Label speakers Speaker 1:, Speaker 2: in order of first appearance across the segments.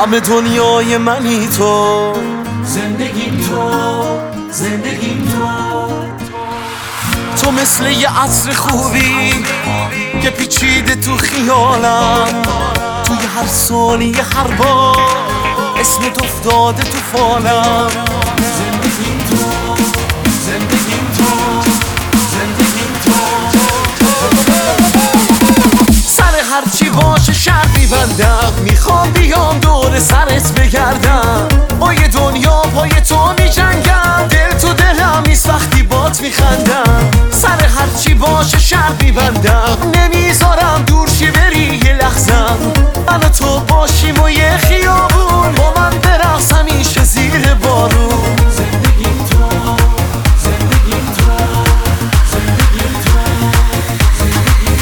Speaker 1: همه دنیای منی تو،
Speaker 2: زندگیم تو، زندگیم
Speaker 1: تو مثل یه عطر خوبی که پیچیده تو خیالم، توی هر ثانیه هر بار اسمت افتاده تو فالم.
Speaker 2: زندگیم تو، زندگیم تو، زندگیم تو.
Speaker 1: سر هرچی باشه شرط میبندم، میخوام بیام دور سرت بگردم، با یه دنیا پای تو میجنگم، دل تو دلم نیست وقتی بات میخندم. سر هرچی باشه شرط میبندم، نمیذارم دور شی بری یه لحظم، من و تو باشیم و یه خیابون با من برقص همیشه زیر بارون.
Speaker 2: زندگیم تو، زندگیم تو، زندگیم تو، زندگیم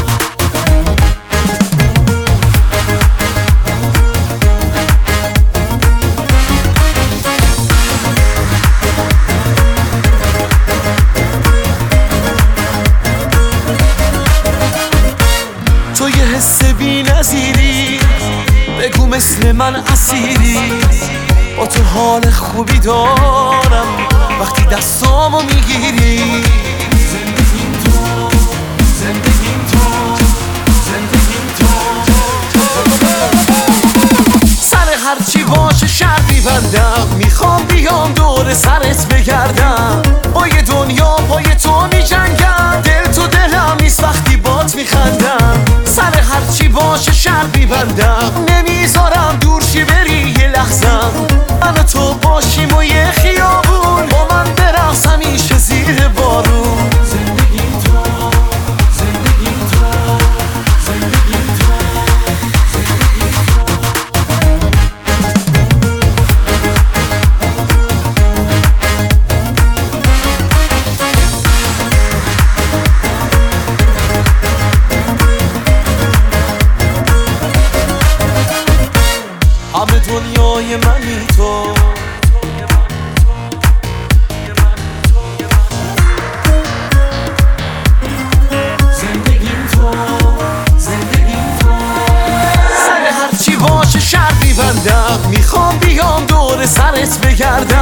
Speaker 1: تو یه حس بی نظیری، بگو مثل من اسیری، با تو حال خوبی دارم وقتی دستامو میگیری.
Speaker 2: زندگیم تو، زندگیم تو، زندگیم تو.
Speaker 1: سر هرچی باشه شرط میبندم، میخوام بیام دور سرت بگردم، با یه دنیا پای تو میجنگم، دل تو دلم نیست وقتی بات میخندم. سر هرچی باشه شرط میبندم، نمیذارم دور شی بری یه لحظم، من و تو باشیم و یه خیابون با من برقص همیشه زیر بارون.
Speaker 2: زندگیم تو، زندگیم تو، زندگیم تو، زندگیم
Speaker 1: همه دنیای منی تو،
Speaker 2: زندگیم تو، زندگیم تو.
Speaker 1: سر هرچی باشه شرط میبندم، میخوام بیام دور سرت بگردم،